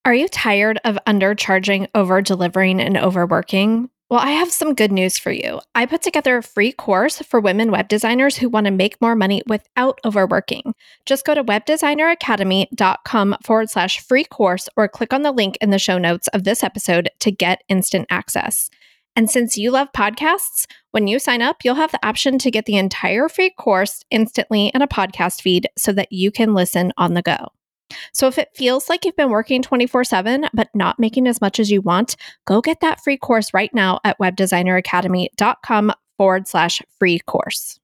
Are you tired of undercharging, over-delivering, and overworking? Well, I have some good news for you. I put together a free course for women web designers who want to make more money without overworking. Just go to webdesigneracademy.com/free course or click on the link in the show notes of this episode to get instant access. And since you love podcasts, when you sign up, you'll have the option to get the entire free course instantly in a podcast feed so that you can listen on the go. So if it feels like you've been working 24/7 but not making as much as you want, go get that free course right now at webdesigneracademy.com/free course.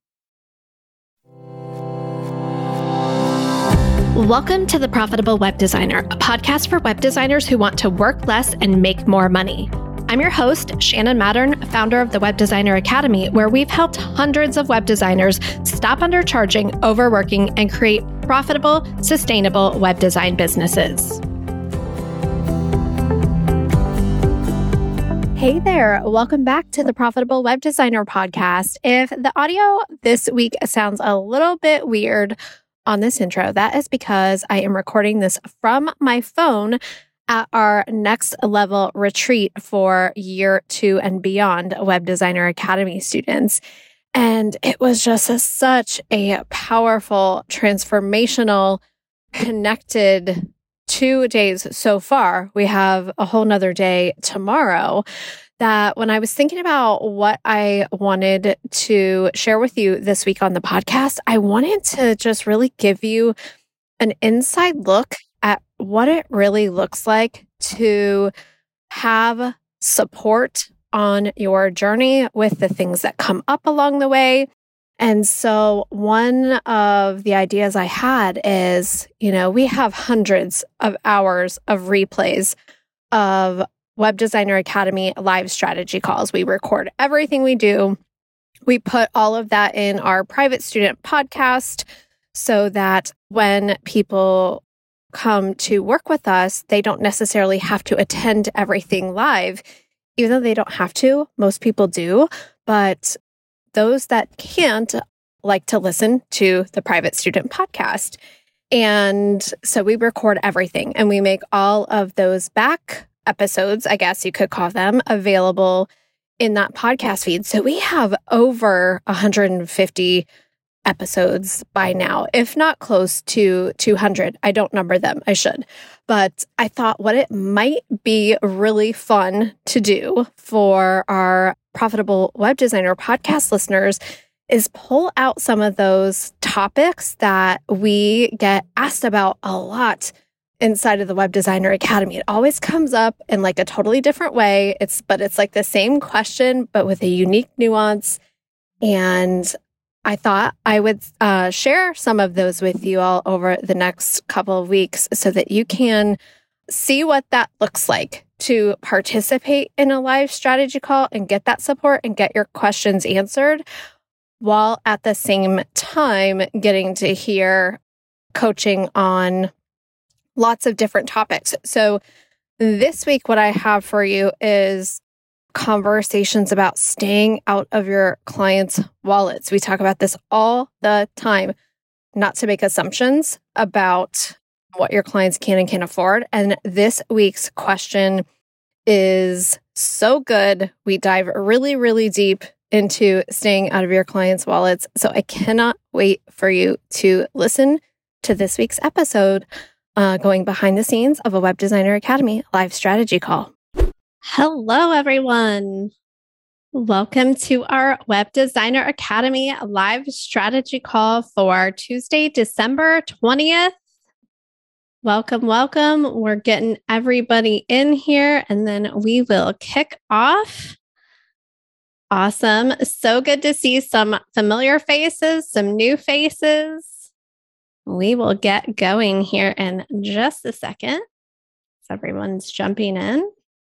Welcome to The Profitable Web Designer, a podcast for web designers who want to work less and make more money. I'm your host, Shannon Mattern, founder of the Web Designer Academy, where we've helped hundreds of web designers stop undercharging, overworking, and create profitable, sustainable web design businesses. Hey there, welcome back to the Profitable Web Designer podcast. If the audio this week sounds a little bit weird on this intro, that is because I am recording this from my phone at our next level retreat for year 2 and beyond Web Designer Academy students. And it was just such a powerful, transformational, connected 2 days so far. We have a whole nother day tomorrow. That when I was thinking about what I wanted to share with you this week on the podcast, I wanted to just really give you an inside look at what it really looks like to have support on your journey with the things that come up along the way. And so one of the ideas I had is, we have hundreds of hours of replays of Web Designer Academy live strategy calls. We record everything we do. We put all of that in our private student podcast so that when people come to work with us, they don't necessarily have to attend everything live, even though they don't have to. Most people do, but those that can't like to listen to the private student podcast. And so we record everything and we make all of those back episodes, I guess you could call them, available in that podcast feed. So we have over 150 episodes by now, if not close to 200. I don't number them. I should. But I thought what it might be really fun to do for our Profitable Web Designer podcast listeners is pull out some of those topics that we get asked about a lot inside of the Web Designer Academy. It always comes up in like a totally different way. It's like the same question, but with a unique nuance. And I thought I would share some of those with you all over the next couple of weeks so that you can see what that looks like to participate in a live strategy call and get that support and get your questions answered, while at the same time getting to hear coaching on lots of different topics. So this week, what I have for you is conversations about staying out of your clients' wallets. We talk about this all the time, not to make assumptions about what your clients can and can't afford. And this week's question is so good. We dive really, really deep into staying out of your clients' wallets. So I cannot wait for you to listen to this week's episode, going behind the scenes of a Web Designer Academy live strategy call. Hello, everyone. Welcome to our Web Designer Academy live strategy call for Tuesday, December 20th. Welcome, welcome. We're getting everybody in here and then we will kick off. Awesome. So good to see some familiar faces, some new faces. We will get going here in just a second. So everyone's jumping in.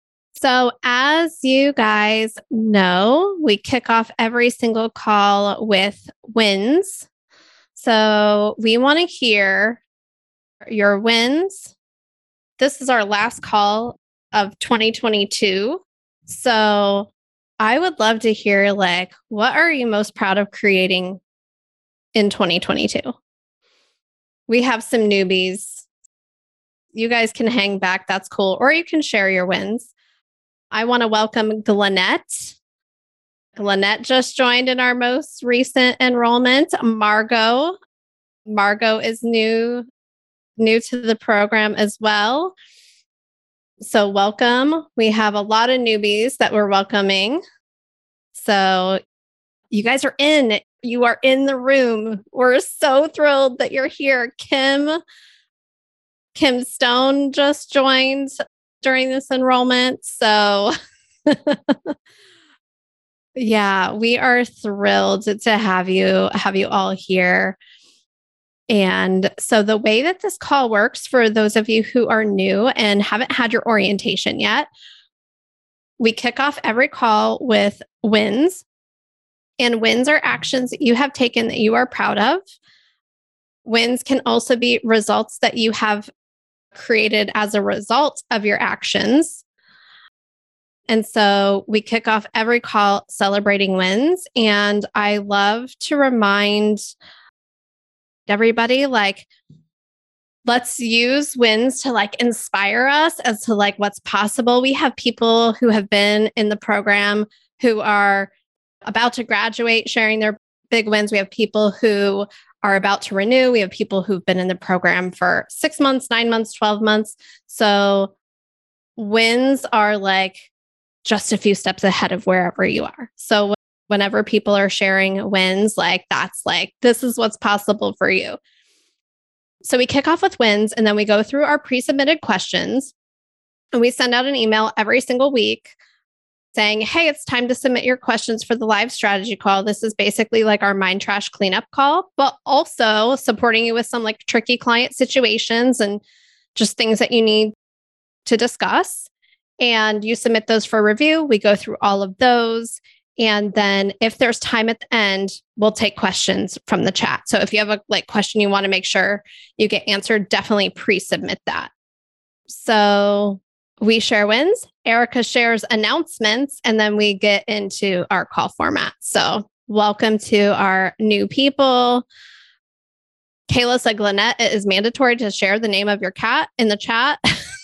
So as you guys know, we kick off every single call with wins. So we want to hear your wins. This is our last call of 2022. So I would love to hear, what are you most proud of creating in 2022? We have some newbies. you guys can hang back. That's cool. Or you can share your wins. I want to welcome Glenette. Glenette just joined in our most recent enrollment. Margot is new to the program as well. So welcome. We have a lot of newbies that we're welcoming. So you guys are in. You are in the room. We're so thrilled that you're here. Kim Stone just joined during this enrollment. So yeah, we are thrilled to have you all here. And so the way that this call works for those of you who are new and haven't had your orientation yet, we kick off every call with wins. And wins are actions that you have taken that you are proud of. Wins can also be results that you have created as a result of your actions. And so we kick off every call celebrating wins. And I love to remind everybody, like, let's use wins to like inspire us as to like what's possible. We have people who have been in the program who are about to graduate sharing their big wins. We have people who are about to renew. We have people who've been in the program for 6 months, 9 months, 12 months. So wins are like just a few steps ahead of wherever you are. So whenever people are sharing wins, like that's like, this is what's possible for you. So we kick off with wins, and then we go through our pre-submitted questions, and we send out an email every single week saying, hey, it's time to submit your questions for the live strategy call. This is basically like our mind trash cleanup call, but also supporting you with some like tricky client situations and just things that you need to discuss. And you submit those for review. We go through all of those. And then if there's time at the end, we'll take questions from the chat. So if you have a like question you want to make sure you get answered, definitely pre-submit that. So we share wins. Erica shares announcements, and then we get into our call format. So welcome to our new people. Kayla said, Glenette, it is mandatory to share the name of your cat in the chat.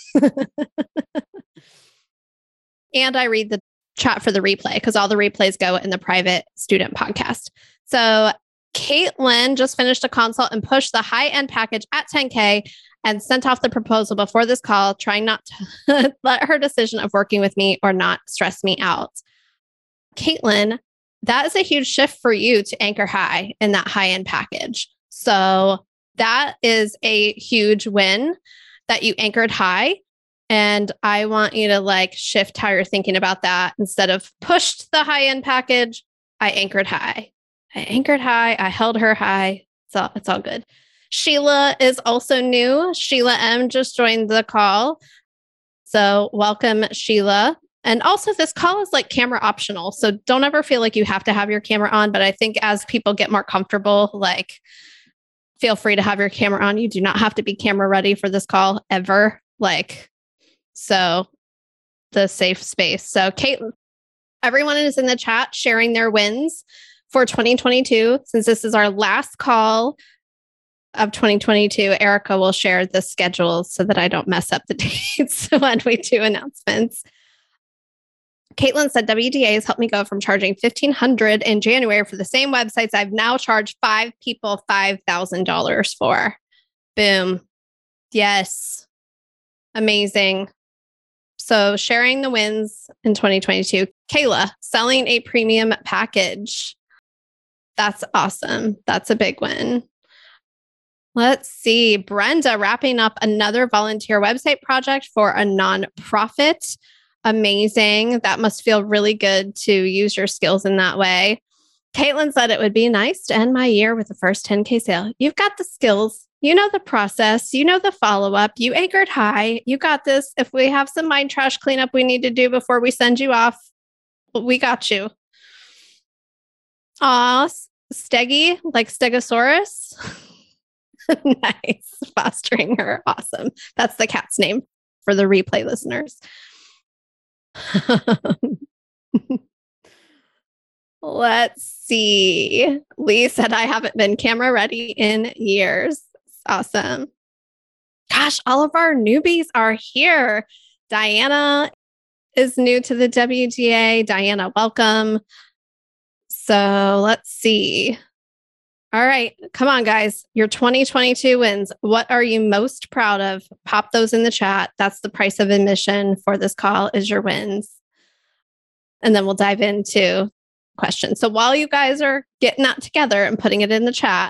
And I read the chat for the replay because all the replays go in the private student podcast. So Caitlin just finished a consult and pushed the high-end package at $10K and sent off the proposal before this call, trying not to let her decision of working with me or not stress me out. Caitlin, that is a huge shift for you to anchor high in that high-end package. So that is a huge win that you anchored high. And I want you to like shift how you're thinking about that. Instead of pushed the high-end package, I anchored high. I held her high. It's all good. Sheila is also new. Sheila M just joined the call. So welcome, Sheila. And also this call is like camera optional. So don't ever feel like you have to have your camera on. But I think as people get more comfortable, like feel free to have your camera on. You do not have to be camera ready for this call ever. So the safe space. So Caitlin, everyone is in the chat sharing their wins for 2022. Since this is our last call of 2022, Erica will share the schedule so that I don't mess up the dates when we do announcements. Caitlin said, WDA has helped me go from charging $1,500 in January for the same websites I've now charged 5 people $5,000 for. Boom. Yes. Amazing. So sharing the wins in 2022. Kayla, selling a premium package. That's awesome. That's a big win. Let's see. Brenda wrapping up another volunteer website project for a nonprofit. Amazing. That must feel really good to use your skills in that way. Caitlin said it would be nice to end my year with the first 10K sale. You've got the skills. You know the process. You know the follow-up. You anchored high. You got this. If we have some mind trash cleanup we need to do before we send you off, we got you. Aw, Steggy, like Stegosaurus. Nice. Fostering her. Awesome. That's the cat's name for the replay listeners. Let's see. Lee said, I haven't been camera ready in years. Awesome. Gosh, all of our newbies are here. Diana is new to the WGA. Diana, welcome. So let's see. All right, come on, guys. Your 2022 wins. What are you most proud of? Pop those in the chat. That's the price of admission for this call is your wins. And then we'll dive into questions. So while you guys are getting that together and putting it in the chat,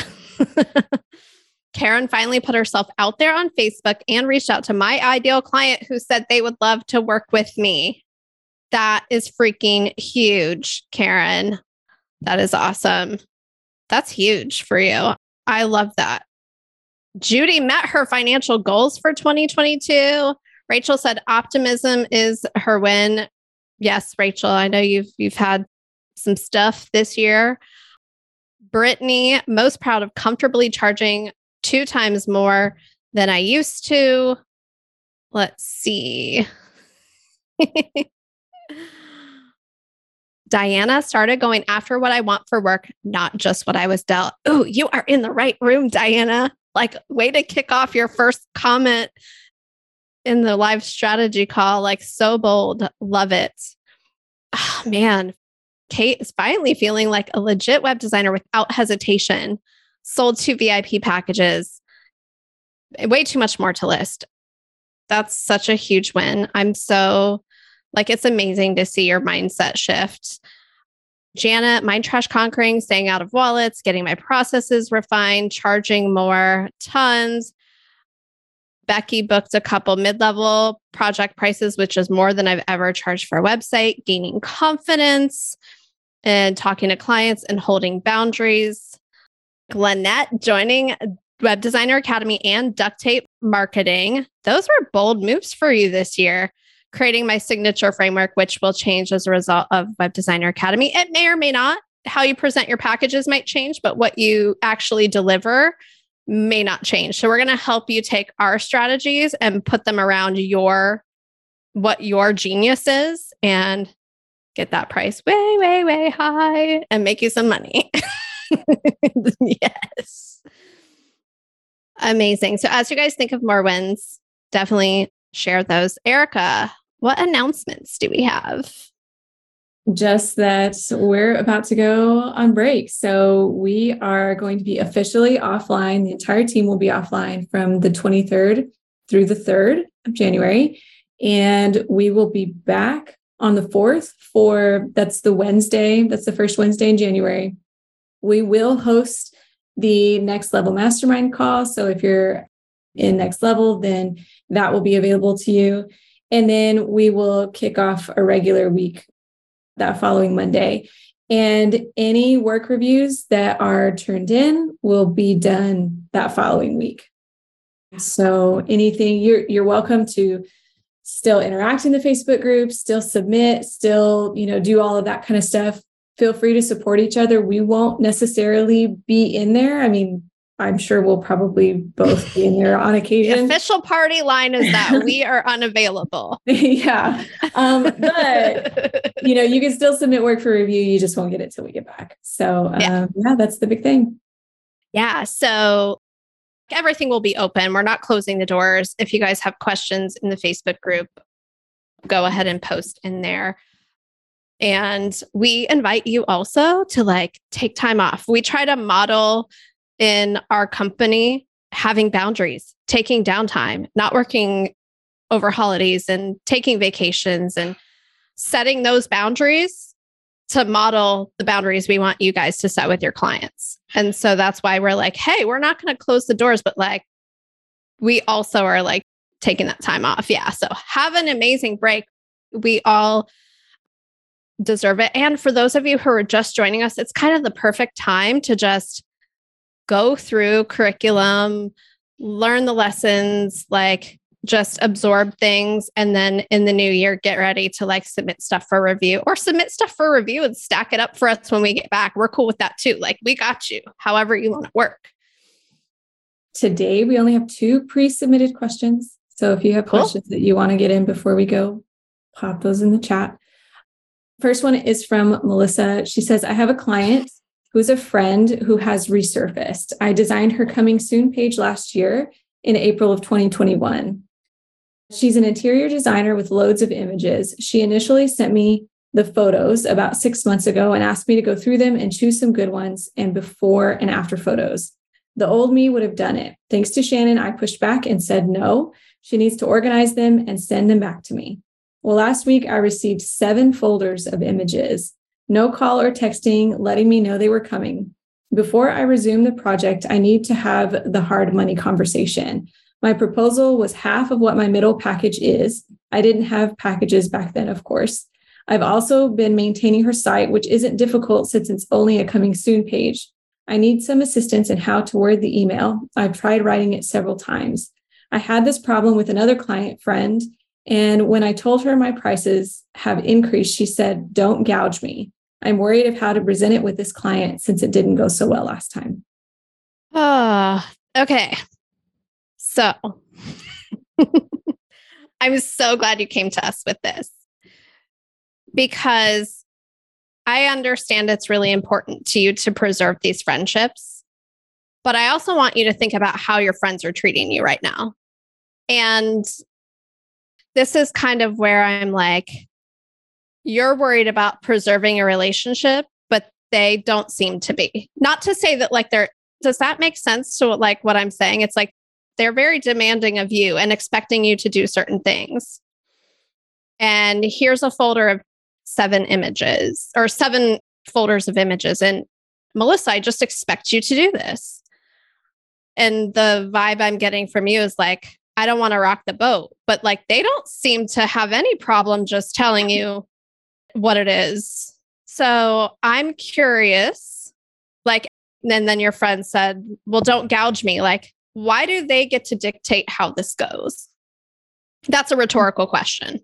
Karen finally put herself out there on Facebook and reached out to my ideal client who said they would love to work with me. That is freaking huge, Karen. That is awesome. That's huge for you. I love that. Judy met her financial goals for 2022. Rachel said optimism is her win. Yes, Rachel, I know you've had some stuff this year. Brittany, most proud of comfortably charging 2 times more than I used to. Let's see. Diana started going after what I want for work, not just what I was dealt. Oh, you are in the right room, Diana. Like, way to kick off your first comment in the live strategy call. Like, so bold. Love it. Oh, man. Kate is finally feeling like a legit web designer without hesitation. Sold 2 VIP packages. Way too much more to list. That's such a huge win. I'm so it's amazing to see your mindset shift. Janet, mind trash conquering, staying out of wallets, getting my processes refined, charging more, tons. Becky booked a couple mid-level project prices, which is more than I've ever charged for a website, gaining confidence and talking to clients and holding boundaries. Glenette joining Web Designer Academy and Duct Tape Marketing. Those were bold moves for you this year. Creating my signature framework, which will change as a result of Web Designer Academy. It may or may not. How you present your packages might change, but what you actually deliver may not change. So we're going to help you take our strategies and put them around what your genius is and get that price way, way, way high and make you some money. Yes. Amazing. So as you guys think of more wins, definitely share those. Erica, what announcements do we have? Just that we're about to go on break. So we are going to be officially offline. The entire team will be offline from the 23rd through the 3rd of January. And we will be back on the 4th that's the Wednesday. That's the first Wednesday in January. We will host the Next Level Mastermind call. So if you're in Next Level, then that will be available to you. And then we will kick off a regular week that following Monday. And any work reviews that are turned in will be done that following week. So anything, you're welcome to still interact in the Facebook group, still submit, still, do all of that kind of stuff. Feel free to support each other. We won't necessarily be in there. I mean, I'm sure we'll probably both be in there on occasion. The official party line is that we are unavailable. Yeah. But, you can still submit work for review. You just won't get it till we get back. So yeah, that's the big thing. Yeah. So everything will be open. We're not closing the doors. If you guys have questions in the Facebook group, go ahead and post in there. And we invite you also to take time off. We try to model in our company having boundaries, taking downtime, not working over holidays and taking vacations and setting those boundaries to model the boundaries we want you guys to set with your clients. And so that's why we're like, hey, we're not going to close the doors, but we also are taking that time off. Yeah. So have an amazing break. We all deserve it. And for those of you who are just joining us, it's kind of the perfect time to just go through curriculum, learn the lessons, just absorb things. And then in the new year, get ready to submit stuff for review or submit stuff for review and stack it up for us when we get back. We're cool with that too. We got you, however you want to work. Today, we only have 2 pre-submitted questions. So if you have questions that you want to get in before we go, pop those in the chat. First one is from Melissa. She says, I have a client who's a friend who has resurfaced. I designed her coming soon page last year in April of 2021. She's an interior designer with loads of images. She initially sent me the photos about 6 months ago and asked me to go through them and choose some good ones and before and after photos. The old me would have done it. Thanks to Shannon, I pushed back and said no. She needs to organize them and send them back to me. Well, last week I received 7 folders of images. No call or texting letting me know they were coming. Before I resume the project, I need to have the hard money conversation. My proposal was half of what my middle package is. I didn't have packages back then, of course. I've also been maintaining her site, which isn't difficult since it's only a coming soon page. I need some assistance in how to word the email. I've tried writing it several times. I had this problem with another client friend, and when I told her my prices have increased, she said, "Don't gouge me." I'm worried of how to present it with this client since it didn't go so well last time. Oh, okay. So I'm so glad you came to us with this because I understand it's really important to you to preserve these friendships, but I also want you to think about how your friends are treating you right now. And this is kind of where I'm like, you're worried about preserving a relationship, but they don't seem to be. Not to say that like does that make sense to like what I'm saying? It's like they're very demanding of you and expecting you to do certain things. And here's a folder of 7 images or 7 folders of images. And Melissa, I just expect you to do this. And the vibe I'm getting from you is like, I don't want to rock the boat, but like they don't seem to have any problem just telling you what it is. So I'm curious, like, and then your friend said, well, don't gouge me. Like, why do they get to dictate how this goes? That's a rhetorical question.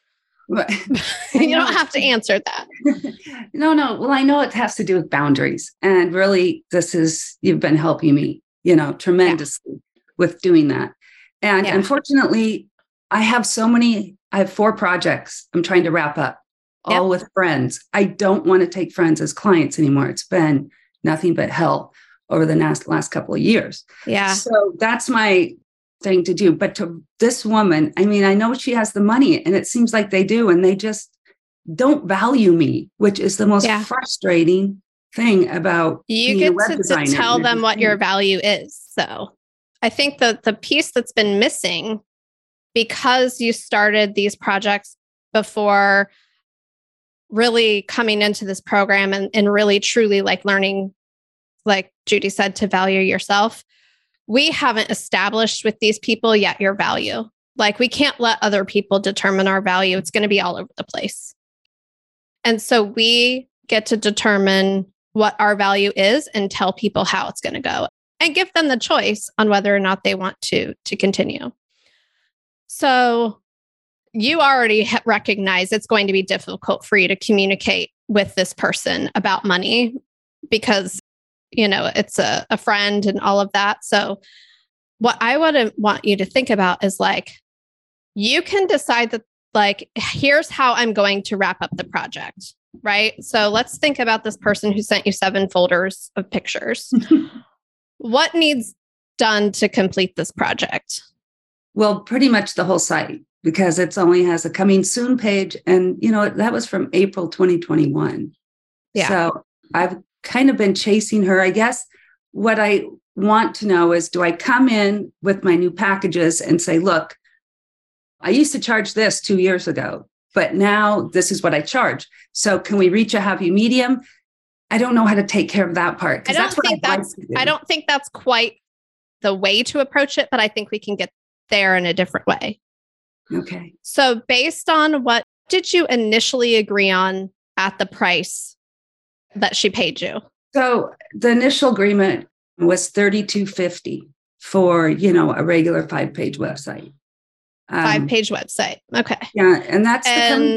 You don't have to answer that. No. Well, I know it has to do with boundaries. And really, you've been helping me, tremendously with doing that. And unfortunately, I have 4 projects I'm trying to wrap up, all with friends. I don't want to take friends as clients anymore. It's been nothing but hell over the last couple of years. Yeah. So that's my thing to do. But to this woman, I mean, I know she has the money and it seems like they do, and they just don't value me, which is the most frustrating thing about you get to tell them what your value is. So I think the piece that's been missing, because you started these projects before really coming into this program and really truly like learning, like Judy said, to value yourself. We haven't established with these people yet your value. Like we can't let other people determine our value. It's going to be all over the place. And so we get to determine what our value is and tell people how it's going to go and give them the choice on whether or not they want to continue. So you already recognize it's going to be difficult for you to communicate with this person about money because, it's a friend and all of that. So what I would want you to think about is like, you can decide that like, here's how I'm going to wrap up the project, right? So let's think about this person who sent you 7 folders of pictures. What needs done to complete this project? Well, pretty much the whole site, because it only has a coming soon page. And, that was from April 2021. Yeah. So I've kind of been chasing her. I guess what I want to know is, do I come in with my new packages and say, look, I used to charge this 2 years ago, but now this is what I charge. So can we reach a happy medium? I don't know how to take care of that part. I don't think that's quite the way to approach it, but I think we can get there in a different way. Okay. So based on what did you initially agree on at the price that she paid you? So the initial agreement was $32.50 for, a regular 5-page website. 5-page website. Okay. Yeah. And that's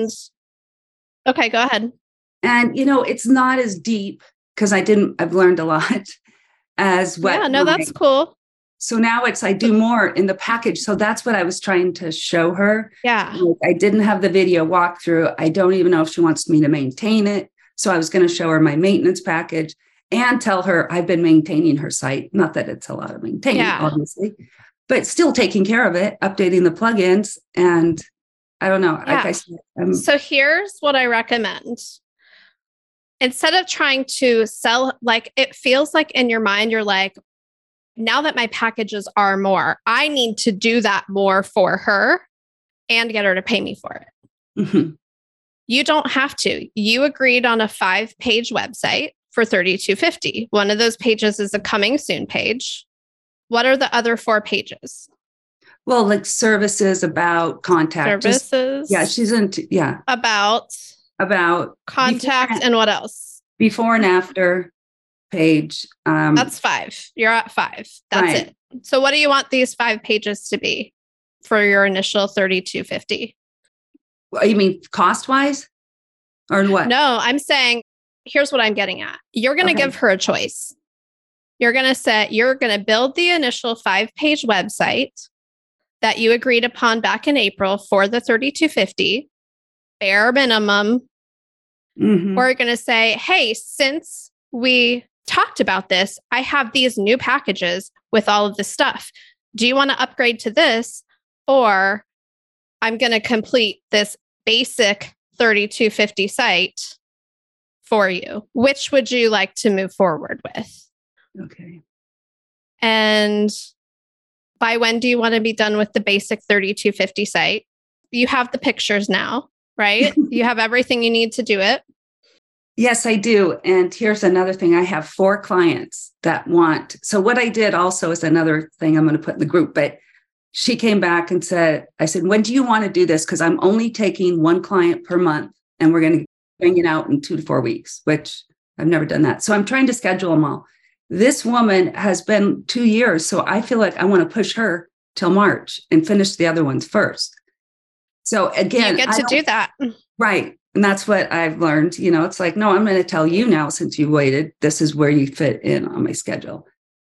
okay, go ahead. And, it's not as deep because I've learned a lot as what. Yeah, no, that's cool. So now I do more in the package. So that's what I was trying to show her. Yeah. I didn't have the video walkthrough. I don't even know if she wants me to maintain it. So I was going to show her my maintenance package and tell her I've been maintaining her site. Not that it's a lot of maintaining, obviously, but still taking care of it, updating the plugins. And I don't know. Yeah. Like I said, so here's what I recommend. Instead of trying to sell, like it feels like in your mind, you're like, now that my packages are more, I need to do that more for her and get her to pay me for it. Mm-hmm. You don't have to. You agreed on a 5-page website for $32.50. One of those pages is a coming soon page. What are the other 4 pages? Well, like services, about, contact. Services. She's into, About contact and what else? Before and after page. That's 5. You're at 5. That's it. So what do you want these 5 pages to be for your initial $32.50? You mean cost-wise or what? No, I'm saying, here's what I'm getting at. You're going to give her a choice. You're going to build the initial 5-page website that you agreed upon back in April for the $32.50, bare minimum. Mm-hmm. Or you're going to say, hey, since we talked about this, I have these new packages with all of this stuff. Do you want to upgrade to this? Or I'm going to complete this basic $32.50 site for you. Which would you like to move forward with? Okay. And by when do you want to be done with the basic $32.50 site? You have the pictures now, right? You have everything you need to do it. Yes, I do. And here's another thing. I have 4 clients that want. So what I did also is another thing I'm going to put in the group, but she came back and said, I said, when do you want to do this? Because I'm only taking 1 client per month and we're going to bring it out in 2 to 4 weeks, which I've never done that. So I'm trying to schedule them all. This woman has been 2 years. So I feel like I want to push her till March and finish the other ones first. So again, you get to do that. Right. And that's what I've learned. You know, it's like, no, I'm going to tell you now, since you waited, this is where you fit in on my schedule.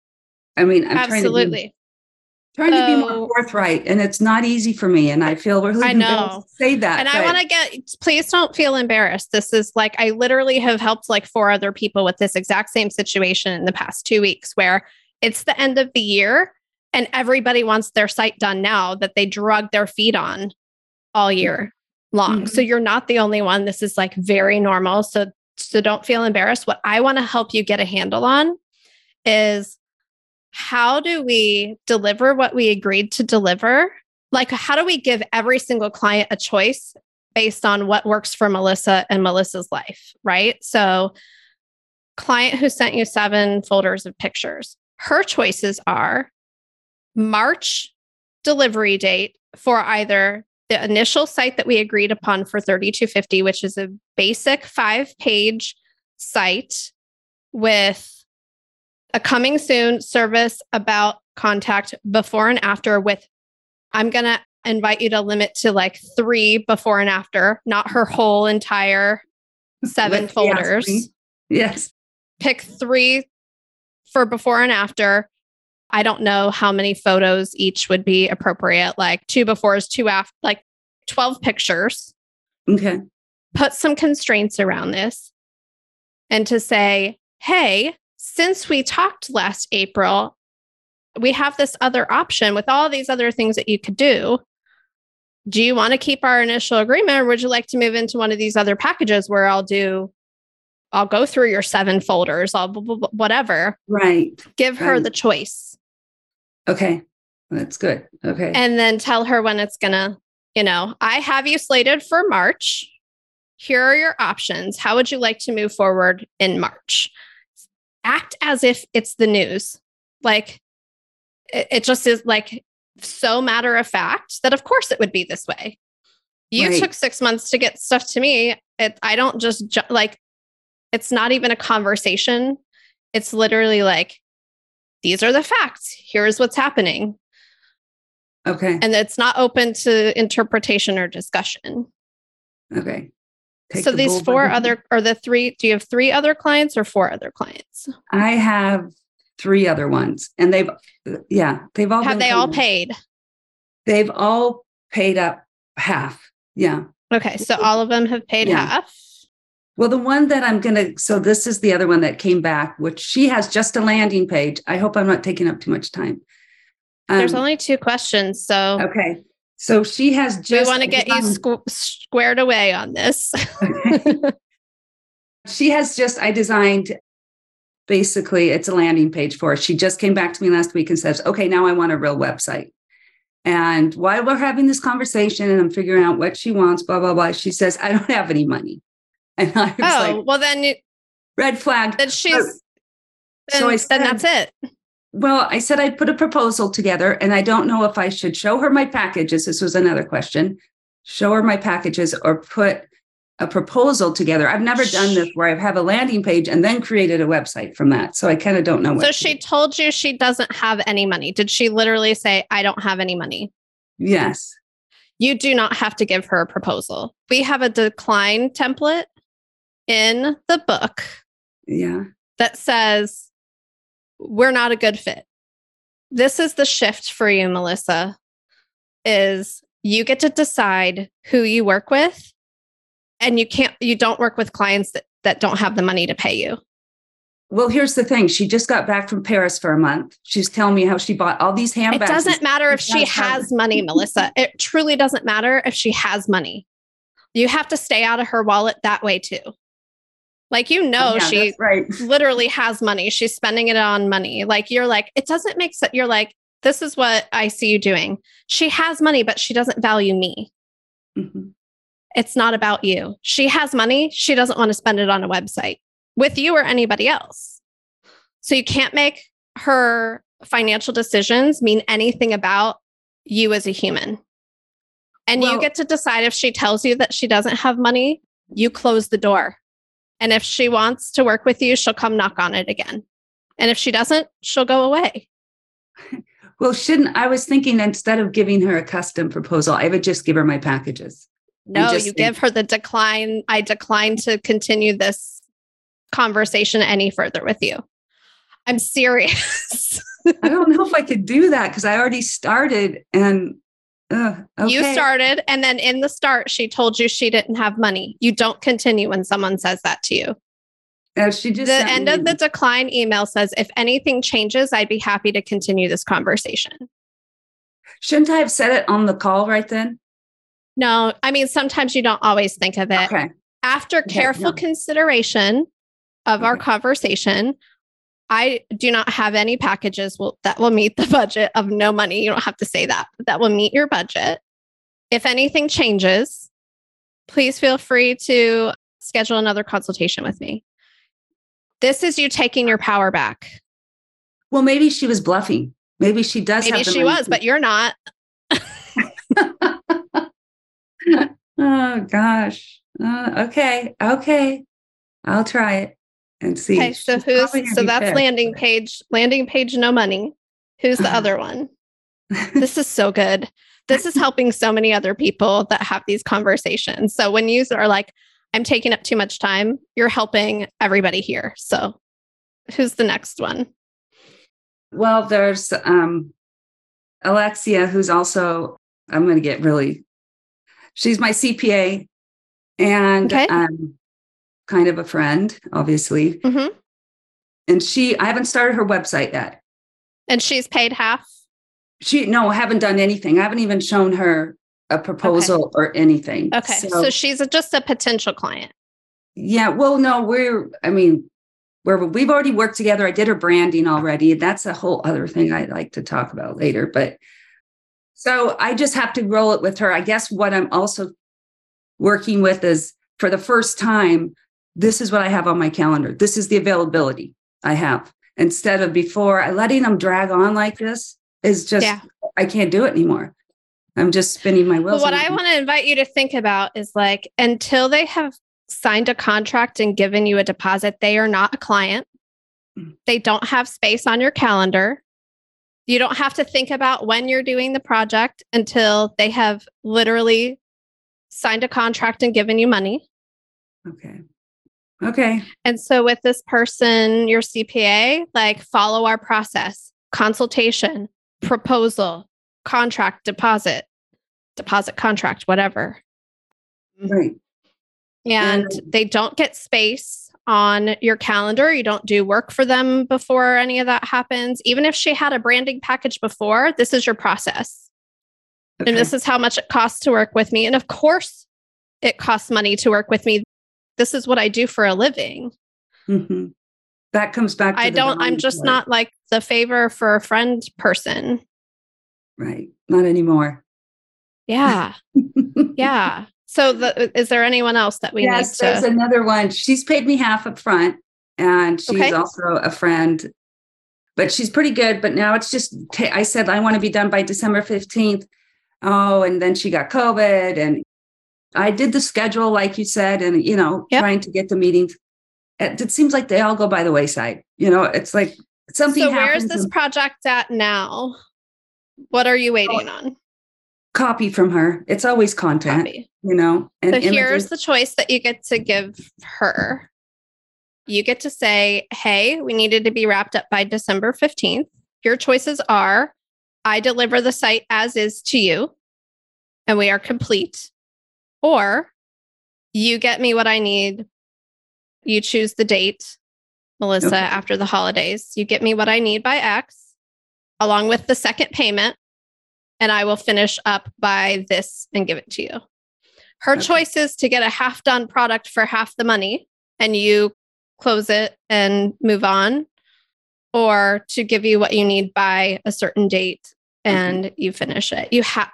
I mean, I'm absolutely trying to be more forthright, and it's not easy for me. And I feel really embarrassed to say that. And I want to please don't feel embarrassed. This is like, I literally have helped like 4 other people with this exact same situation in the past 2 weeks, where it's the end of the year and everybody wants their site done now that they drug their feet on all year long. Mm-hmm. So you're not the only one. This is like very normal. So don't feel embarrassed. What I want to help you get a handle on is, how do we deliver what we agreed to deliver? Like, how do we give every single client a choice based on what works for Melissa and Melissa's life, right? So client who sent you 7 folders of pictures, her choices are March delivery date for either the initial site that we agreed upon for $32.50, which is a basic 5-page site with a coming soon, service, about, contact, before and after, with, I'm going to invite you to limit to like 3 before and after, not her whole entire 7 folders. Yes. Pick 3 for before and after. I don't know how many photos each would be appropriate, like 2 befores, 2 after, like 12 pictures. Okay. Put some constraints around this and to say, hey, since we talked last April, we have this other option with all these other things that you could do. Do you want to keep our initial agreement, or would you like to move into one of these other packages where I'll go through your 7 folders, whatever. Right. Give her the choice. Okay. That's good. Okay. And then tell her when it's gonna, I have you slated for March. Here are your options. How would you like to move forward in March? Act as if it's the news. Like it just is like so matter of fact that of course it would be this way. You took 6 months to get stuff to me. I don't just like, it's not even a conversation. It's literally like, these are the facts. Here's what's happening. Okay. And it's not open to interpretation or discussion. Okay. So these 4 other, or the 3, do you have 3 other clients or 4 other clients? I have 3 other ones, and they've all have they all paid? They've all paid up half. Yeah. Okay. So all of them have paid half. Well, the one that so this is the other one that came back, which she has just a landing page. I hope I'm not taking up too much time. There's only 2 questions. So okay. So she has just. We want to get you squared away on this. Okay. She has just, I designed, basically, it's a landing page for her. She just came back to me last week and says, okay, now I want a real website. And while we're having this conversation and I'm figuring out what she wants, blah, blah, blah, she says, I don't have any money. And I was like, well, then red flag. Then then that's it. Well, I said I'd put a proposal together, and I don't know if I should show her my packages. This was another question. Show her my packages or put a proposal together. I've never done this where I have a landing page and then created a website from that. So I kind of don't know what. So she told you she doesn't have any money. Did she literally say, I don't have any money? Yes. You do not have to give her a proposal. We have a decline template in the book. Yeah. That says, we're not a good fit. This is the shift for you, Melissa, is you get to decide who you work with. And you don't work with clients that don't have the money to pay you. Well, here's the thing. She just got back from Paris for a month. She's telling me how she bought all these handbags. It doesn't matter if she has money, Melissa. It truly doesn't matter if she has money. You have to stay out of her wallet that way too. Like, she literally has money. She's spending it on money. Like, you're like, it doesn't make sense. You're like, this is what I see you doing. She has money, but she doesn't value me. Mm-hmm. It's not about you. She has money. She doesn't want to spend it on a website with you or anybody else. So you can't make her financial decisions mean anything about you as a human. And you get to decide if she tells you that she doesn't have money, you close the door. And if she wants to work with you, she'll come knock on it again. And if she doesn't, she'll go away. Well, I was thinking instead of giving her a custom proposal, I would just give her my packages. No, you give her the decline. I decline to continue this conversation any further with you. I'm serious. I don't know if I could do that because I already started and okay. You started. And then in the start, she told you she didn't have money. You don't continue when someone says that to you. She just the end of the decline email says, if anything changes, I'd be happy to continue this conversation. Shouldn't I have said it on the call right then? No, I mean, sometimes you don't always think of it. Okay. After careful consideration of our conversation, I do not have any packages that will meet the budget of no money. You don't have to say that. That will meet your budget. If anything changes, please feel free to schedule another consultation with me. This is you taking your power back. Well, maybe she was bluffing. Maybe she does. Maybe she was, but you're not. Oh gosh. Okay. I'll try it and see. Okay, so that's landing page, no money. Who's the other one? This is so good. This is helping so many other people that have these conversations. So when you are like, I'm taking up too much time, you're helping everybody here. So who's the next one? Well, there's Alexia, who's also, I'm going to get really, she's my CPA and kind of a friend, obviously. Mm-hmm. And I haven't started her website yet. And she's paid half? I haven't done anything. I haven't even shown her a proposal or anything. Okay. So she's just a potential client. Yeah. Well, no, we've already worked together. I did her branding already. That's a whole other thing I'd like to talk about later. But so I just have to roll it with her. I guess what I'm also working with is, for the first time, this is what I have on my calendar. This is the availability I have. Instead of before, letting them drag on like this is just, I can't do it anymore. I'm just spinning my wheels. Well, what I want to invite you to think about is, like, until they have signed a contract and given you a deposit, they are not a client. They don't have space on your calendar. You don't have to think about when you're doing the project until they have literally signed a contract and given you money. Okay. And so with this person, your CPA, like, follow our process: consultation, proposal, contract, deposit, contract, whatever. Right. And they don't get space on your calendar. You don't do work for them before any of that happens. Even if she had a branding package before, this is your process. Okay. And this is how much it costs to work with me. And of course, it costs money to work with me. This is what I do for a living. Mm-hmm. That comes back to I'm just not like the favor for a friend person. Right. Not anymore. Yeah. Yeah. So is there anyone else that we need to? Yes, there's another one. She's paid me half up front, and she's also a friend, but she's pretty good. But now it's just, I said, I want to be done by December 15th. Oh, and then she got COVID, and I did the schedule, like you said, and, trying to get the meetings. It seems like they all go by the wayside. It's like something happens. So where's this project at now? What are you waiting on? Copy from her. It's always content, And so here's the choice that you get to give her. You get to say, hey, we needed to be wrapped up by December 15th. Your choices are, I deliver the site as is to you, and we are complete. Or you get me what I need. You choose the date, Melissa, after the holidays. You get me what I need by X, along with the second payment, and I will finish up by this and give it to you. Her choice is to get a half-done product for half the money, and you close it and move on, or to give you what you need by a certain date and you finish it. You have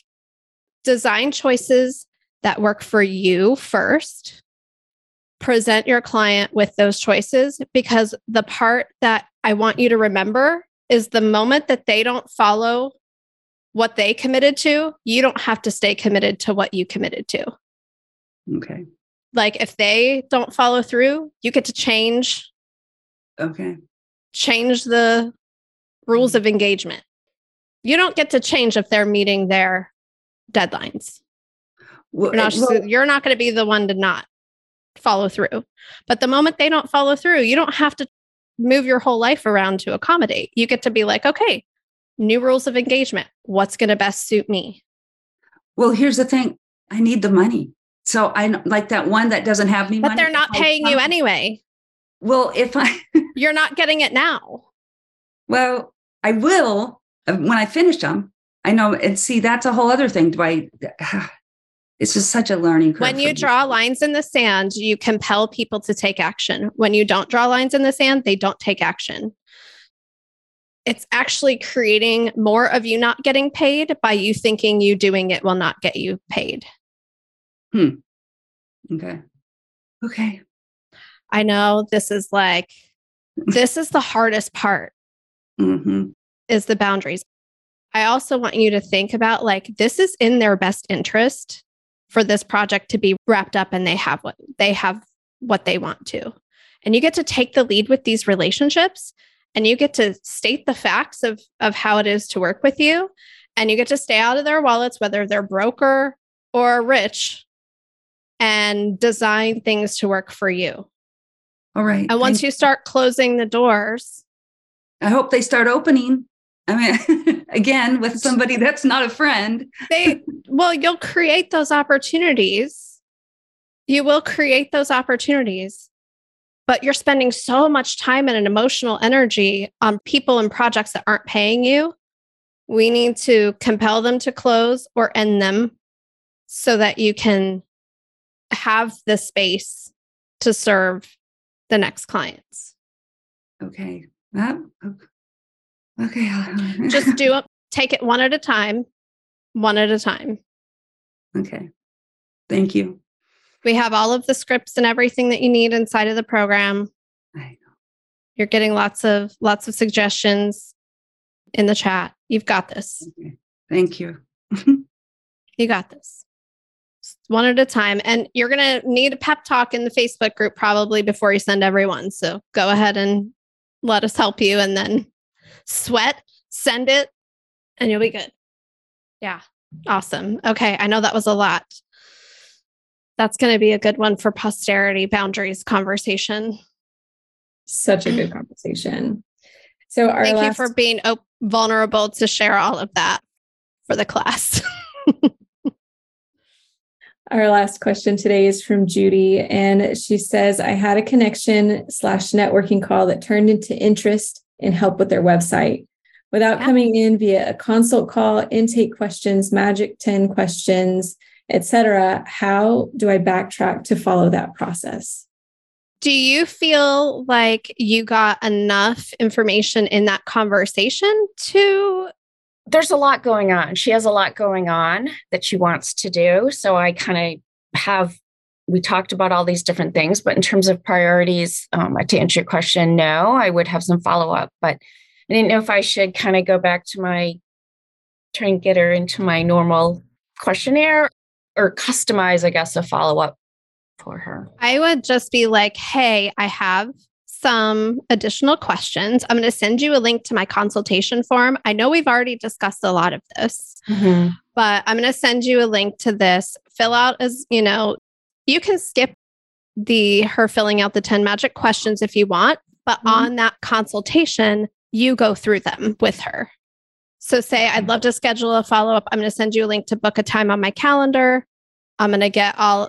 design choices that work for you first. Present your client with those choices, because the part that I want you to remember is the moment that they don't follow what they committed to, you don't have to stay committed to what you committed to. Okay. Like if they don't follow through, you get to change. Okay. Change the rules of engagement. You don't get to change if they're meeting their deadlines. Well, you're not going to be the one to not follow through. But the moment they don't follow through, you don't have to move your whole life around to accommodate. You get to be like, okay, new rules of engagement. What's going to best suit me? Well, here's the thing. I need the money. So I like that one that doesn't have any money. But they're not paying you anyway. Well, you're not getting it now. Well, I will when I finish them. I know. And see, that's a whole other thing. It's just such a learning curve. When you draw lines in the sand, you compel people to take action. When you don't draw lines in the sand, they don't take action. It's actually creating more of you not getting paid by you thinking you doing it will not get you paid. Okay. I know this is the hardest part is the boundaries. I also want you to think about this is in their best interest for this project to be wrapped up and they have what they want to. And you get to take the lead with these relationships, and you get to state the facts of how it is to work with you. And you get to stay out of their wallets, whether they're broke or rich, and design things to work for you. All right. And once you start closing the doors, I hope they start opening. I mean, again, with somebody that's not a friend. You'll create those opportunities. You will create those opportunities. But you're spending so much time and an emotional energy on people and projects that aren't paying you. We need to compel them to close or end them so that you can have the space to serve the next clients. Okay. Okay. Just take it one at a time. Okay. Thank you. We have all of the scripts and everything that you need inside of the program. I know. You're getting lots of suggestions in the chat. You've got this. Okay. Thank you. You got this. Just one at a time. And you're going to need a pep talk in the Facebook group probably before you send everyone. So go ahead and let us help you, and then send it, and you'll be good. Yeah. Awesome. Okay. I know that was a lot. That's going to be a good one for posterity. Boundaries conversation. Such a good conversation. So thank you for being vulnerable to share all of that for the class. Our last question today is from Judy, and she says, I had a connection/networking call that turned into interest in help with their website. Without coming in via a consult call, intake questions, magic 10 questions, etc., how do I backtrack to follow that process? Do you feel like you got enough information in that conversation to? There's a lot going on. She has a lot going on that she wants to do. So I kind of we talked about all these different things, but in terms of priorities, to answer your question, no, I would have some follow-up, but I didn't know if I should kind of go back to try and get her into my normal questionnaire or customize, I guess, a follow-up for her. I would just be like, hey, I have some additional questions. I'm going to send you a link to my consultation form. I know we've already discussed a lot of this, but I'm going to send you a link to this. Fill out you can skip her filling out the 10 magic questions if you want, but on that consultation, you go through them with her. So say, I'd love to schedule a follow-up. I'm going to send you a link to book a time on my calendar. I'm going to get all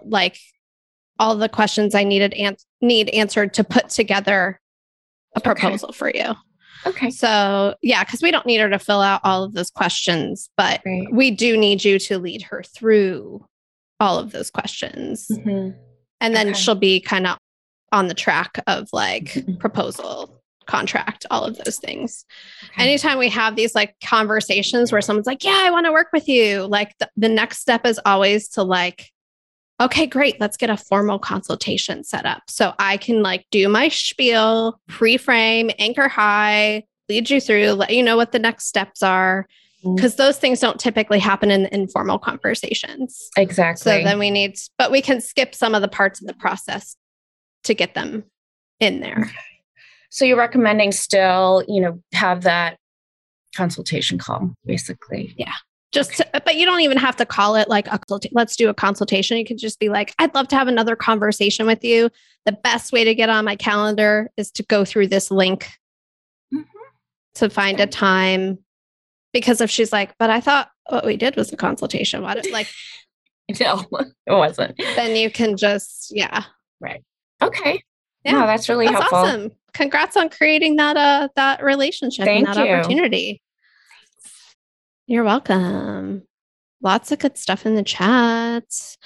the questions I need answered to put together a proposal for you. Okay. So yeah, because we don't need her to fill out all of those questions, but we do need you to lead her through all of those questions. And then she'll be kind of on the track of proposal, contract, all of those things. Anytime we have these conversations where someone's like, yeah, I want to work with you. The next step is always to okay, great. Let's get a formal consultation set up. So I can do my spiel, pre-frame, anchor high, lead you through, let you know what the next steps are. Because those things don't typically happen in informal conversations. Exactly. So then but we can skip some of the parts of the process to get them in there. So you're recommending still, have that consultation call, basically. Yeah. But you don't even have to call it let's do a consultation. You can just be like, I'd love to have another conversation with you. The best way to get on my calendar is to go through this link to find a time. Because if she's like, but I thought what we did was a consultation. Why did No, it wasn't. Then you can just, Right. Okay. Yeah, no, that's really helpful. Awesome. Congrats on creating that relationship and that opportunity. You're welcome. Lots of good stuff in the chat.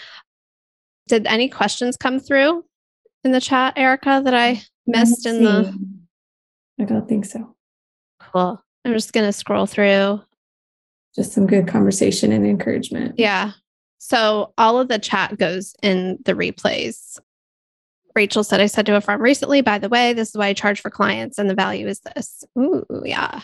Did any questions come through in the chat, Erica, that I missed I don't think so. Cool. I'm just going to scroll through. Just some good conversation and encouragement. Yeah. So all of the chat goes in the replays. Rachel said, I said to a firm recently, by the way, this is why I charge for clients and the value is this. Ooh, yeah.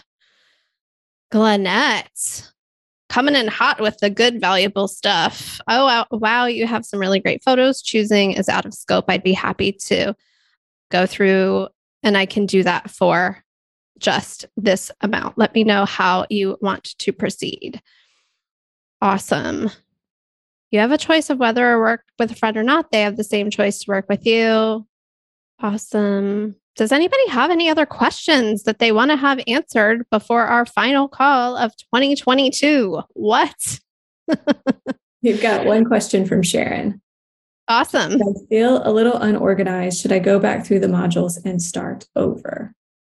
Glenette, coming in hot with the good, valuable stuff. Oh, wow. You have some really great photos. Choosing is out of scope. I'd be happy to go through and I can do that for just this amount. Let me know how you want to proceed. Awesome. You have a choice of whether to work with a friend or not. They have the same choice to work with you. Awesome. Does anybody have any other questions that they want to have answered before our final call of 2022? What? We've got one question from Sharon. Awesome. I feel a little unorganized. Should I go back through the modules and start over?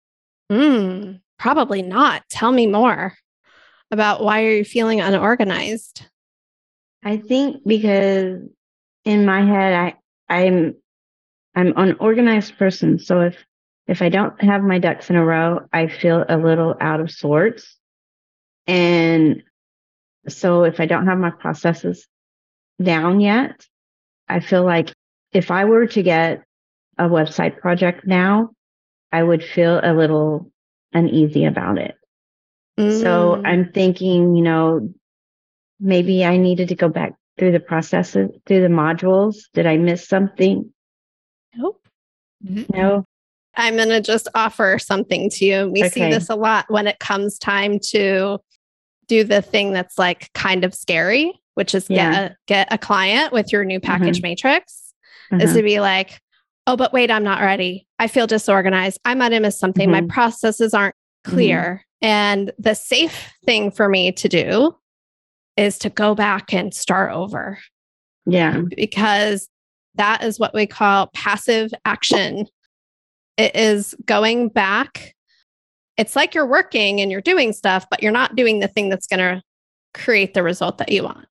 Probably not. Tell me more about why are you feeling unorganized? I think because in my head, I'm an unorganized person. So if I don't have my ducks in a row, I feel a little out of sorts. And so if I don't have my processes down yet, I feel like if I were to get a website project now, I would feel a little uneasy about it. So I'm thinking, maybe I needed to go back through the processes, through the modules. Did I miss something? Nope. No. I'm going to just offer something to you. We see this a lot when it comes time to do the thing that's kind of scary, which is get a client with your new package matrix, is to be like, oh, but wait, I'm not ready. I feel disorganized. I might have missed something. My processes aren't clear. And the safe thing for me to do is to go back and start over. Yeah. Because that is what we call passive action. It is going back. It's like you're working and you're doing stuff, but you're not doing the thing that's going to create the result that you want.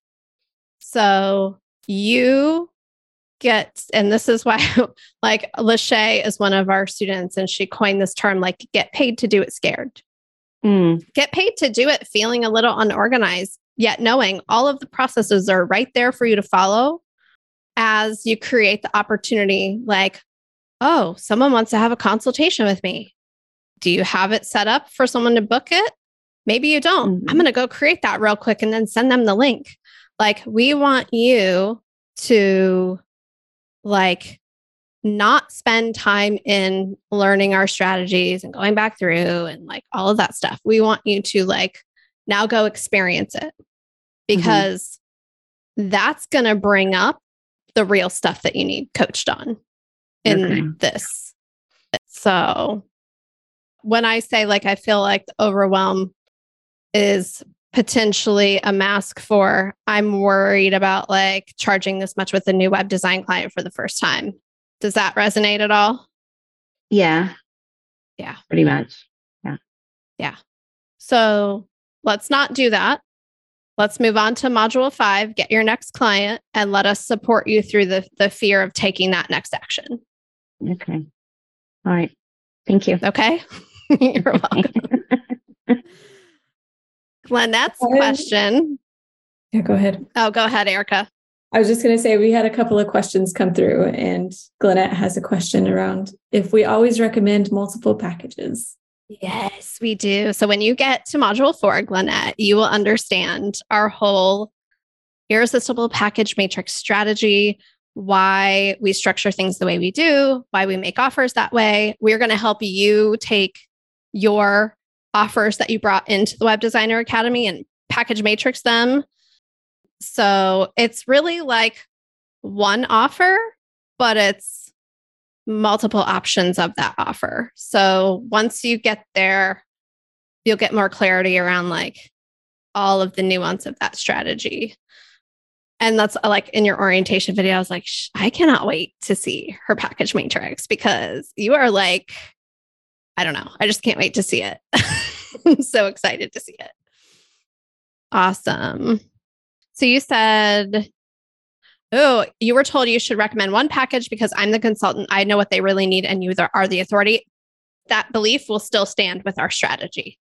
So you get, and this is why, like Lachey is one of our students, and she coined this term, like, get paid to do it scared. Get paid to do it feeling a little unorganized, yet knowing all of the processes are right there for you to follow as you create the opportunity. Like, oh, someone wants to have a consultation with me. Do you have it set up for someone to book it? Maybe you don't. I'm going to go create that real quick and then send them the link. Like, we want you to like not spend time in learning our strategies and going back through and like all of that stuff. We want you to like now go experience it, because that's going to bring up the real stuff that you need coached on in this. So when I say like, I feel like the overwhelm is potentially a mask for, I'm worried about like charging this much with a new web design client for the first time. Does that resonate at all? Yeah. Yeah. Pretty much. Yeah. So let's not do that. Let's move on to module 5, get your next client, and let us support you through the fear of taking that next action. Okay. All right. Thank you. Okay. You're welcome. Lynette's question. Yeah, go ahead. Oh, go ahead, Erica. I was just going to say, we had a couple of questions come through, and Glennette has a question around if we always recommend multiple packages. Yes, we do. So when you get to module 4, Glennette, you will understand our whole irresistible package matrix strategy, why we structure things the way we do, why we make offers that way. We're going to help you take your offers that you brought into the Web Designer Academy and package matrix them. So it's really like one offer, but it's multiple options of that offer. So once you get there, you'll get more clarity around like all of the nuance of that strategy. And that's like in your orientation video, I was like, I cannot wait to see her package matrix, because you are like, I don't know. I just can't wait to see it. I'm so excited to see it. Awesome. So you said, oh, you were told you should recommend one package because I'm the consultant. I know what they really need, and you are the authority. That belief will still stand with our strategy.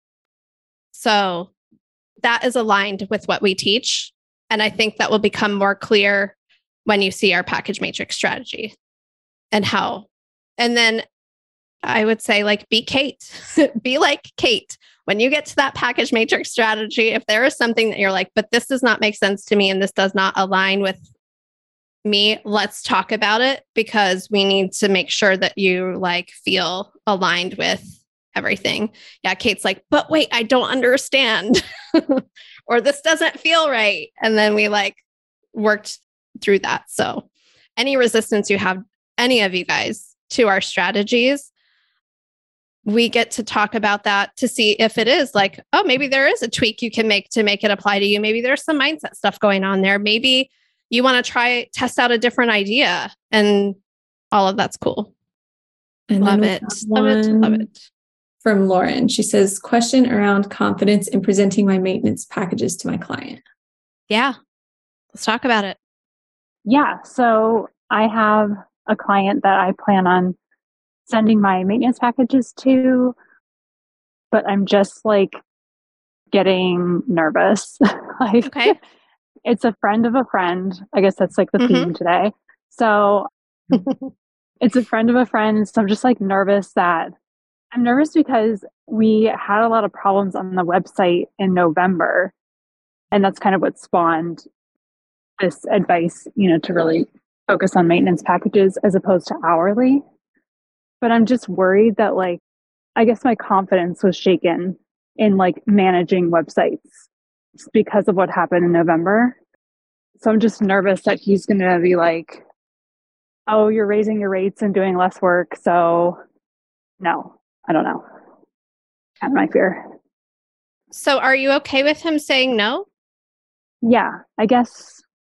So that is aligned with what we teach. And I think that will become more clear when you see our package matrix strategy and how. And then I would say, like, be Kate. Be like Kate. When you get to that package matrix strategy, if there is something that you're like, but this does not make sense to me and this does not align with me, let's talk about it, because we need to make sure that you like feel aligned with everything. Yeah, Kate's like, but wait, I don't understand. Or this doesn't feel right. And then we like worked through that. So any resistance you have, any of you guys, to our strategies, we get to talk about that to see if it is like, oh, maybe there is a tweak you can make to make it apply to you. Maybe there's some mindset stuff going on there. Maybe you want to test out a different idea, and all of that's cool. And love it. Love it. From Lauren, she says, question around confidence in presenting my maintenance packages to my client. Yeah. Let's talk about it. Yeah. So I have a client that I plan on sending my maintenance packages to, but I'm just like getting nervous. Like, okay. It's a friend of a friend. I guess that's like the theme today. So it's a friend of a friend. So I'm just like nervous because we had a lot of problems on the website in November. And that's kind of what spawned this advice, to really focus on maintenance packages as opposed to hourly. But I'm just worried that, like, I guess my confidence was shaken in like managing websites because of what happened in November. So I'm just nervous that he's going to be like, oh, you're raising your rates and doing less work. So no, I don't know. Kind of my fear. So are you okay with him saying no? Yeah, I guess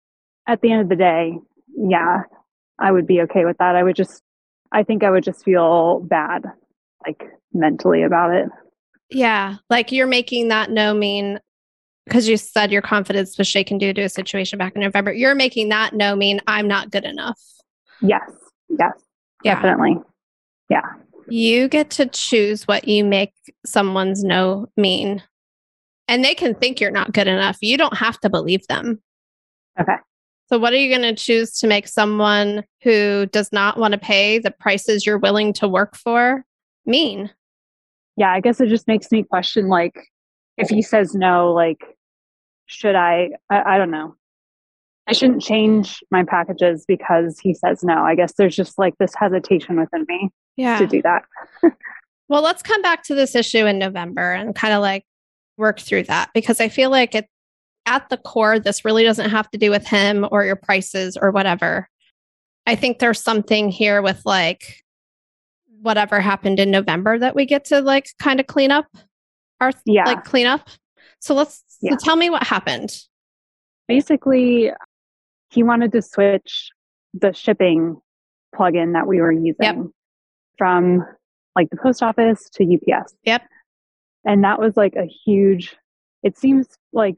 at the end of the day, yeah, I would be okay with that. I think I would just feel bad, like mentally about it. Yeah. Like you're making that no mean, because you said your confidence was shaken due to a situation back in November. You're making that no mean I'm not good enough. Yes. Yes. Yeah. Definitely. Yeah. You get to choose what you make someone's no mean. And they can think you're not good enough. You don't have to believe them. Okay. So what are you going to choose to make someone who does not want to pay the prices you're willing to work for mean? Yeah, I guess it just makes me question, like, if he says no, like, should I don't know. I shouldn't change my packages because he says no. I guess there's just like this hesitation within me to do that. Well, let's come back to this issue in November and kind of like work through that, because I feel like at the core, this really doesn't have to do with him or your prices or whatever. I think there's something here with like whatever happened in November that we get to like kind of clean up clean up. So so tell me what happened. Basically, he wanted to switch the shipping plugin that we were using from like the post office to UPS. Yep. And that was like a huge, it seemed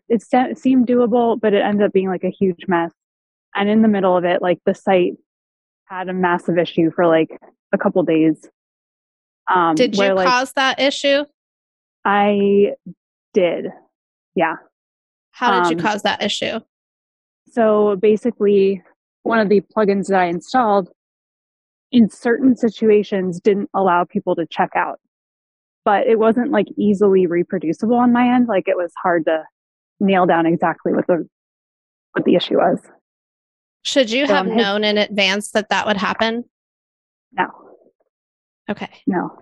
doable, but it ended up being like a huge mess. And in the middle of it, like the site had a massive issue for like a couple days. Did you cause that issue? I did. Yeah. How did you cause that issue? So basically, one of the plugins that I installed in certain situations didn't allow people to check out, but it wasn't like easily reproducible on my end. Like it was hard to nail down exactly what the issue was. Should you have known in advance that would happen? No. Okay. No.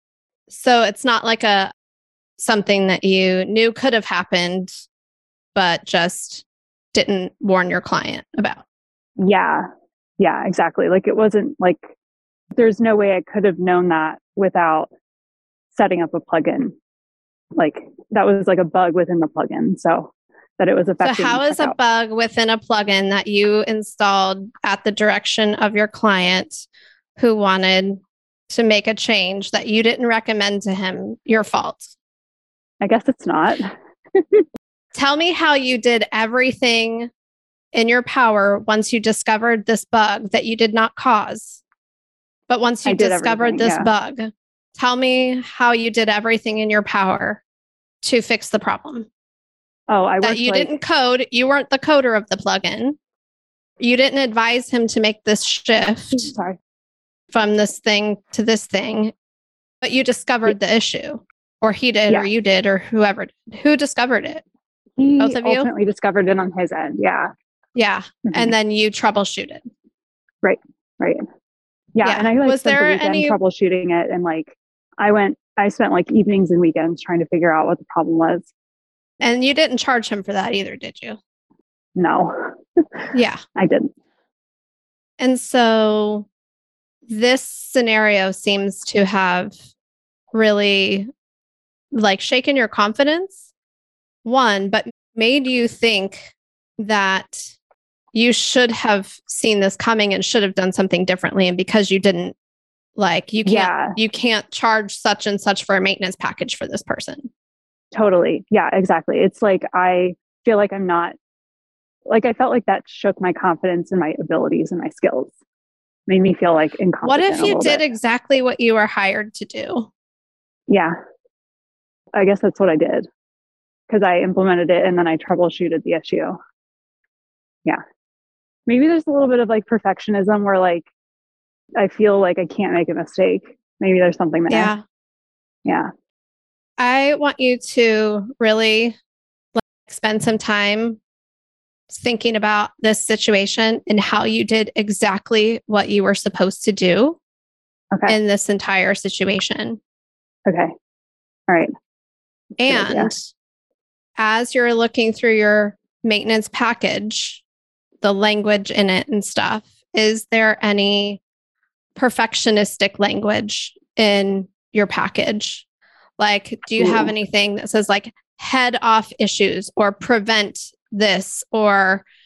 So it's not like something that you knew could have happened, but just didn't warn your client about. Yeah. Yeah, exactly. Like it wasn't like, there's no way I could have known that without setting up a plugin. Like that was like a bug within the plugin. So that it was affecting. So how is a bug within a plugin that you installed at the direction of your client who wanted to make a change that you didn't recommend to him your fault? I guess it's not. Tell me how you did everything in your power once you discovered this bug that you did not cause. But once you discovered this bug, tell me how you did everything in your power to fix the problem. Oh, didn't code. You weren't the coder of the plugin. You didn't advise him to make this shift from this thing to this thing, but you discovered the issue, or he did, or you did, or whoever. Who discovered it? He Both of you ultimately discovered it on his end. Yeah. Yeah. Mm-hmm. And then you troubleshooted. Right. Yeah. And I was spent there the weekend troubleshooting it, and like I spent like evenings and weekends trying to figure out what the problem was. And you didn't charge him for that either, did you? No. Yeah. I didn't. And so this scenario seems to have really like shaken your confidence, one, but made you think that you should have seen this coming and should have done something differently. And because you didn't, like, you can't charge such and such for a maintenance package for this person. Totally. Yeah, exactly. It's like, I feel like I'm not, like, I felt like that shook my confidence in my abilities and my skills. Made me feel like incompetent. What if you did exactly what you were hired to do? Yeah. I guess that's what I did, because I implemented it and then I troubleshooted the issue. Yeah. Maybe there's a little bit of like perfectionism where like, I feel like I can't make a mistake. Maybe there's something there. Yeah. Yeah. I want you to really spend some time thinking about this situation and how you did exactly what you were supposed to do in this entire situation. Okay. All right. And as you're looking through your maintenance package, the language in it and stuff, is there any perfectionistic language in your package? Like, do you have anything that says like head off issues or prevent this or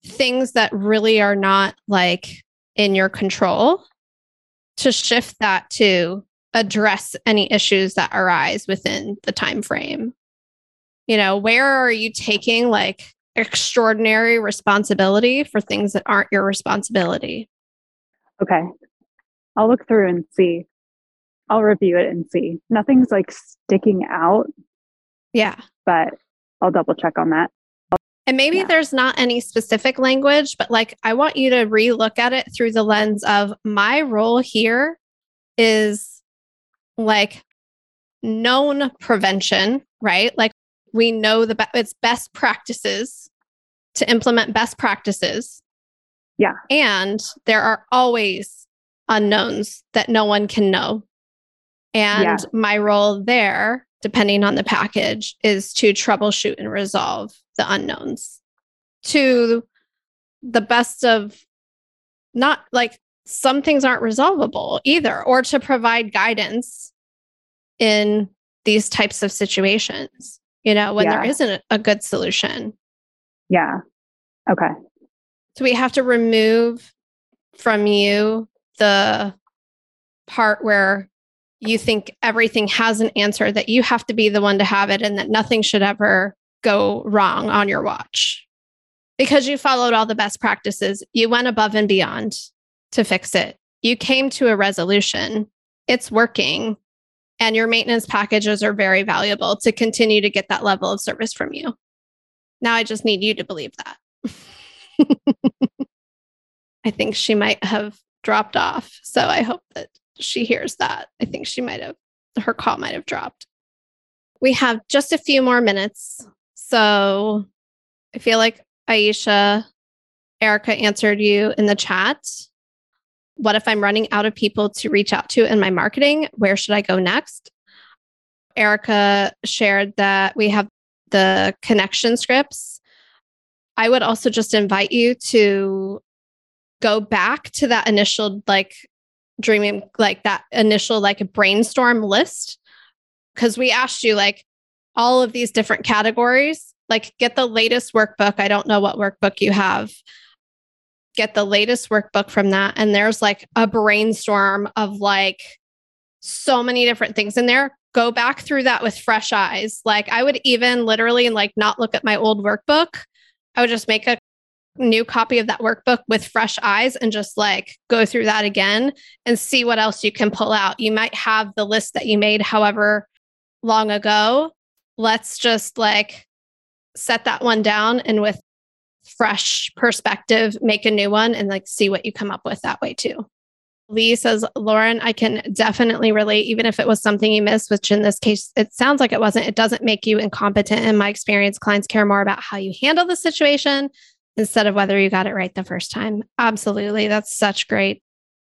things that really are not like in your control, to shift that to address any issues that arise within the time frame. You know, where are you taking like extraordinary responsibility for things that aren't your responsibility? Okay. I'll look through and see. I'll review it and see. Nothing's like sticking out. Yeah. But I'll double check on that. And maybe there's not any specific language, but like, I want you to relook at it through the lens of my role here is like known prevention, right? Like we know it's best practices to implement best practices. Yeah. And there are always unknowns that no one can know. And my role there, depending on the package, is to troubleshoot and resolve the unknowns to the best of, not like some things aren't resolvable either, or to provide guidance in these types of situations, you know, when there isn't a good solution. Yeah. Okay. So we have to remove from you the part where you think everything has an answer, that you have to be the one to have it, and that nothing should ever go wrong on your watch. Because you followed all the best practices, you went above and beyond to fix it. You came to a resolution. It's working. And your maintenance packages are very valuable to continue to get that level of service from you. Now I just need you to believe that. I think she might have dropped off. So I hope that she hears that. I think her call might have dropped. We have just a few more minutes. So I feel like Aisha, Erica answered you in the chat. What if I'm running out of people to reach out to in my marketing? Where should I go next? Erica shared that we have the connection scripts. I would also just invite you to go back to that initial dreaming, like that initial brainstorm list. Because we asked you all of these different categories, get the latest workbook. I don't know what workbook you have. Get the latest workbook from that. And there's a brainstorm of so many different things in there. Go back through that with fresh eyes. I would even literally not look at my old workbook. I would just make a new copy of that workbook with fresh eyes and just go through that again and see what else you can pull out. You might have the list that you made however long ago. Let's just set that one down and with fresh perspective, make a new one and see what you come up with that way too. Lee says, Lauren, I can definitely relate, even if it was something you missed, which in this case, it sounds like it wasn't. It doesn't make you incompetent. In my experience, clients care more about how you handle the situation instead of whether you got it right the first time. Absolutely. That's such great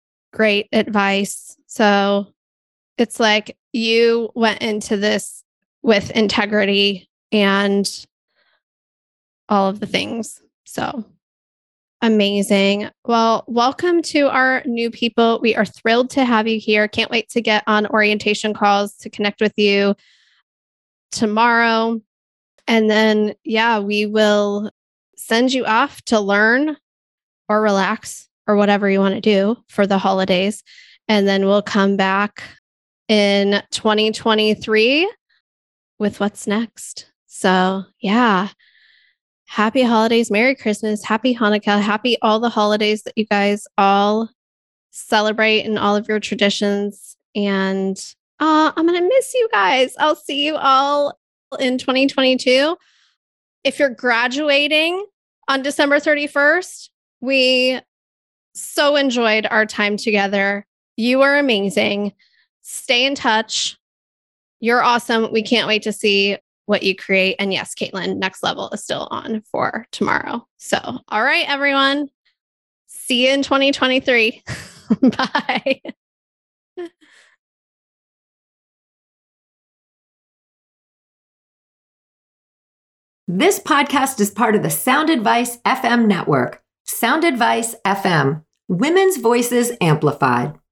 advice. So it's you went into this with integrity and all of the things. So amazing. Well, welcome to our new people. We are thrilled to have you here. Can't wait to get on orientation calls to connect with you tomorrow. And then, we will send you off to learn or relax or whatever you want to do for the holidays. And then we'll come back in 2023 with what's next. So, happy holidays, Merry Christmas, Happy Hanukkah, happy all the holidays that you guys all celebrate and all of your traditions. And I'm going to miss you guys. I'll see you all in 2022. If you're graduating on December 31st, we so enjoyed our time together. You are amazing. Stay in touch. You're awesome. We can't wait to see what you create. And yes, Caitlin, Next Level is still on for tomorrow. So, all right, everyone. See you in 2023. Bye. This podcast is part of the Sound Advice FM network. Sound Advice FM, women's voices amplified.